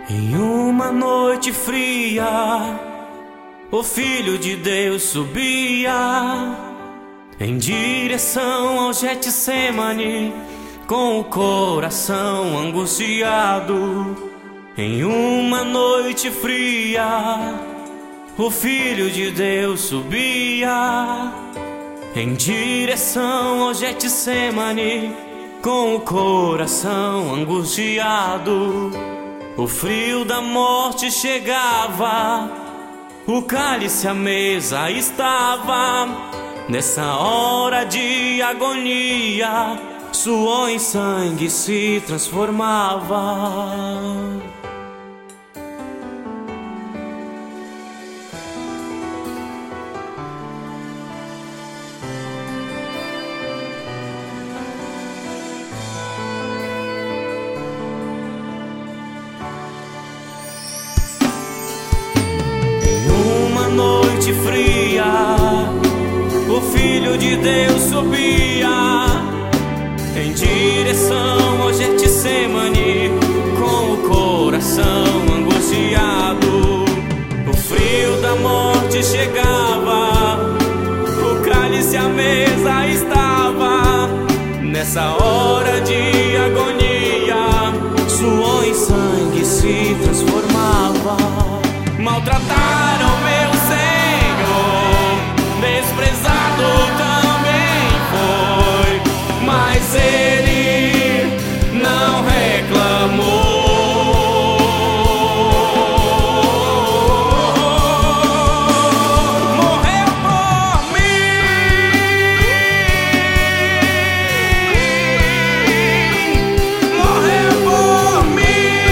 Em uma noite fria, o Filho de Deus subia em direção ao Getsemane, com o coração angustiado. Em uma noite fria, o Filho de Deus subia em direção ao Getsemane, com o coração angustiado. O frio da morte chegava, o cálice à mesa estava. Nessa hora de agonia, suor em sangue se transformava. Noite fria, o Filho de Deus subia em direção ao Getsemane, com o coração angustiado. O frio da morte chegava, o cálice à mesa estava. Nessa hora de agonia, suor em sangue se transformava. Maltrataram meu Senhor, desprezado também foi, mas Ele não reclamou. Morreu por mim, morreu por mim.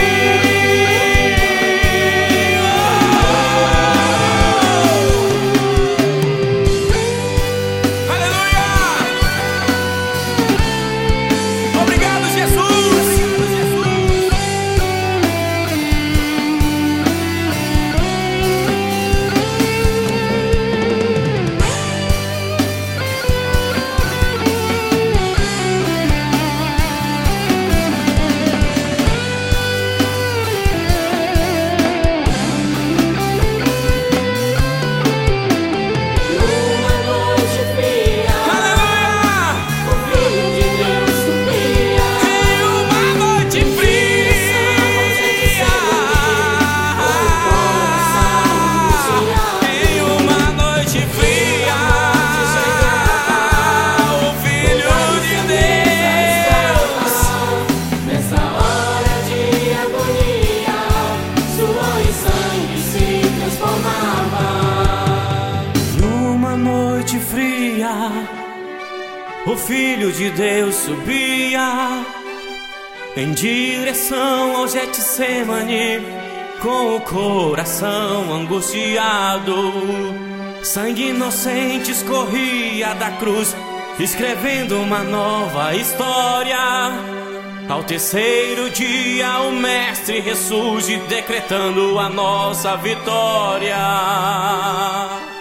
O Filho de Deus subia em direção ao Getsemane, com o coração angustiado. Sangue inocente escorria da cruz, escrevendo uma nova história. Ao terceiro dia o Mestre ressurge, decretando a nossa vitória.